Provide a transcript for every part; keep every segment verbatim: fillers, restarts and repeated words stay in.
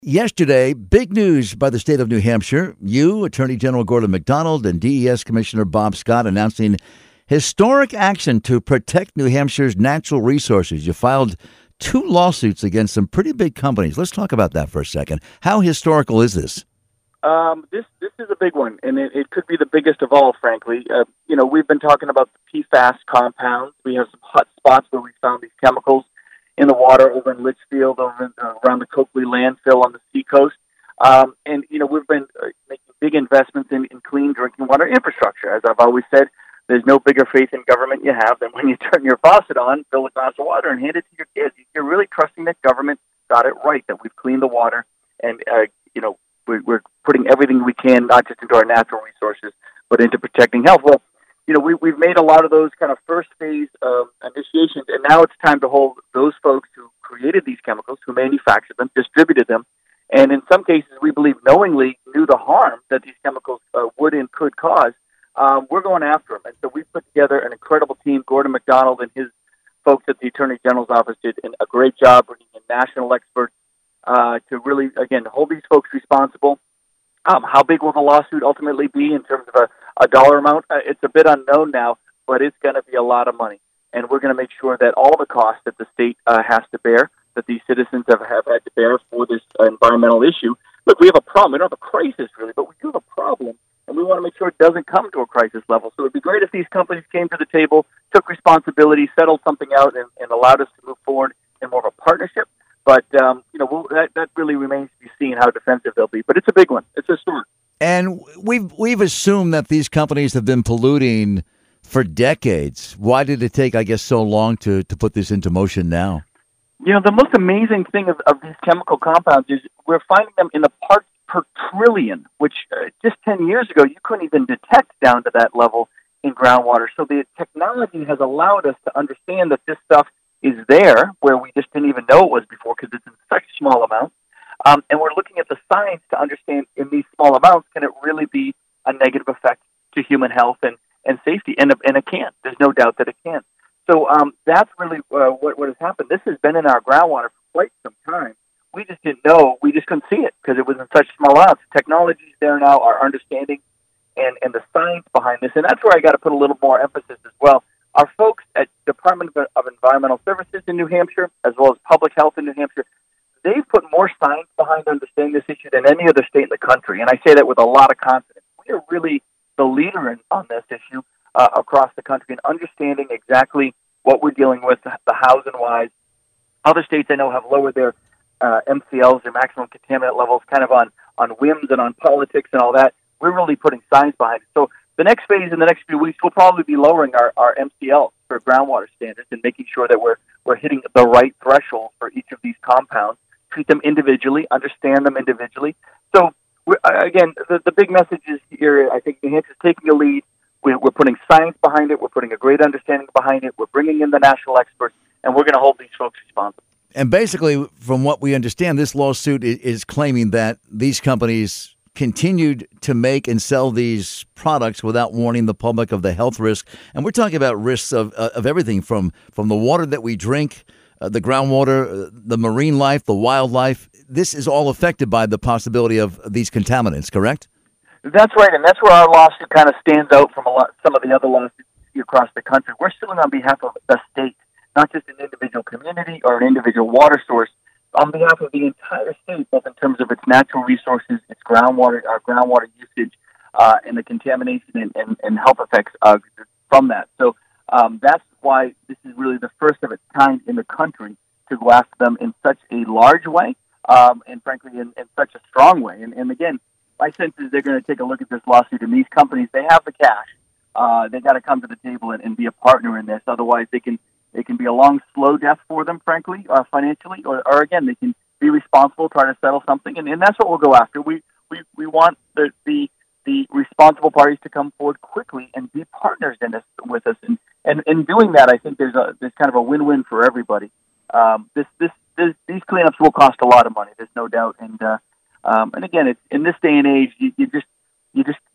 Yesterday, big news by the state of New Hampshire. You, Attorney General Gordon MacDonald, and D E S Commissioner Bob Scott announcing historic action to protect New Hampshire's natural resources. You filed two lawsuits against some pretty big companies. Let's talk about that for a second. How historical is this? Um, this this is a big one, and it, it could be the biggest of all, frankly. Uh, you know, we've been talking about the P FAS compounds. We have some hot spots where we found these chemicals in the water over in Litchfield, over in, uh, around the Coakley landfill on the seacoast. Um, and, you know, we've been uh, making big investments in, in clean drinking water infrastructure. As I've always said, there's no bigger faith in government you have than when you turn your faucet on, fill a glass of water, and hand it to your kids. You're really trusting that government got it right, that we've cleaned the water, and, uh, you know, we're, we're putting everything we can, not just into our natural resources, but into protecting health. Well, you know, we, we've made a lot of those kind of first phase of initiations, and now it's time to hold those folks who created these chemicals, who manufactured them, distributed them, and in some cases, we believe knowingly knew the harm that these chemicals uh, would and could cause. Um, we're going after them. And so we put together an incredible team. Gordon MacDonald and his folks at the Attorney General's office did a great job bringing in national experts uh, to really, again, hold these folks responsible. Um, how big will the lawsuit ultimately be in terms of a, a dollar amount? Uh, it's a bit unknown now, but it's going to be a lot of money. And we're going to make sure that all the costs that the state uh, has to bear, that these citizens have, have had to bear for this uh, environmental issue. Look, we have a problem. We don't have a crisis, really, but we do have a problem, and we want to make sure it doesn't come to a crisis level. So it would be great if these companies came to the table, took responsibility, settled something out, and, and allowed us to move forward in more of a partnership. But, um, you know, we'll, that, that really remains to be seen how defensive they'll be. But it's a big one. It's a story. And we've, we've assumed that these companies have been polluting for decades. Why did it take, I guess, so long to, to put this into motion now? You know, the most amazing thing of, of these chemical compounds is we're finding them in the parts per trillion, which uh, just ten years ago you couldn't even detect down to that level in groundwater. So the technology has allowed us to understand that this stuff is there where we just didn't even know it was before because it's in such small amounts. Um, and we're looking at the science to understand in these small amounts, can it really be a negative effect to human health and, and safety? And, and it can. There's no doubt that it can. So um, that's really uh, what, what has happened. This has been in our groundwater for quite some time. We just didn't know. We just couldn't see it because it was in such small amounts. Technology is there now, our understanding, and, and the science behind this. And that's where I got to put a little more emphasis as well. Our folks at Department of Environmental Services in New Hampshire, as well as Public Health in New Hampshire, they've put more science behind understanding this issue than any other state in the country. And I say that with a lot of confidence. We are really the leader in, on this issue uh, across the country in understanding exactly what we're dealing with, the hows and whys. Other states I know have lowered their uh, M C Ls, their maximum contaminant levels, kind of on, on whims and on politics and all that. We're really putting science behind it. So the next phase in the next few weeks, we'll probably be lowering our, our M C L for groundwater standards and making sure that we're we're hitting the right threshold for each of these compounds, treat them individually, understand them individually. So, we're, again, the, the big message is here, I think New Hampshire's taking a lead. We're, we're putting science behind it. We're putting a great understanding behind it. We're bringing in the national experts, and we're going to hold these folks responsible. And basically, from what we understand, this lawsuit is, is claiming that these companies continued to make and sell these products without warning the public of the health risk. And we're talking about risks of uh, of everything from, from the water that we drink, uh, the groundwater, uh, the marine life, the wildlife. This is all affected by the possibility of these contaminants, correct? That's right, and that's where our lawsuit kind of stands out from a lot, some of the other lawsuits across the country. We're suing on behalf of the state, not just an individual community or an individual water source, on behalf of the entire state, both in terms of its natural resources, its groundwater, our groundwater usage, uh, and the contamination and, and, and health effects uh, from that. So um, that's why this is really the first of its kind in the country to go after them in such a large way, um, and frankly, in, in such a strong way. And, and again, my sense is they're going to take a look at this lawsuit, and these companies, they have the cash. Uh, they got to come to the table and, and be a partner in this. Otherwise, they can It can be a long, slow death for them, frankly, uh, financially, or, or again, they can be responsible, try to settle something, and, and that's what we'll go after. We we, we want the, the the responsible parties to come forward quickly and be partners in this with us, and, and in doing that, I think there's a there's kind of a win-win for everybody. Um, this, this this these cleanups will cost a lot of money, there's no doubt, and uh, um, and again, it's in this day and age, you, you just you just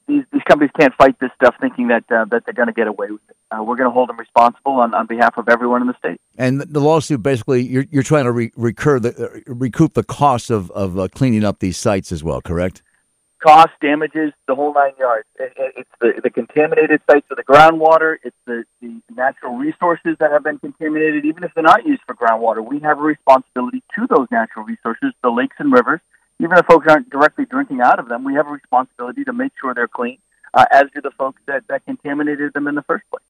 these these companies can't fight this stuff thinking that uh, that they're going to get away with it. Uh, we're going to hold them responsible on, on behalf of everyone in the state. And the lawsuit basically, you're you're trying to re- recur the uh, recoup the cost of of uh, cleaning up these sites as well, correct? Cost, damages, the whole nine yards. It, it, it's the the contaminated sites of the groundwater. It's the, the natural resources that have been contaminated. Even if they're not used for groundwater, we have a responsibility to those natural resources, the lakes and rivers. Even if folks aren't directly drinking out of them, we have a responsibility to make sure they're clean, uh, as do the folks that, that contaminated them in the first place.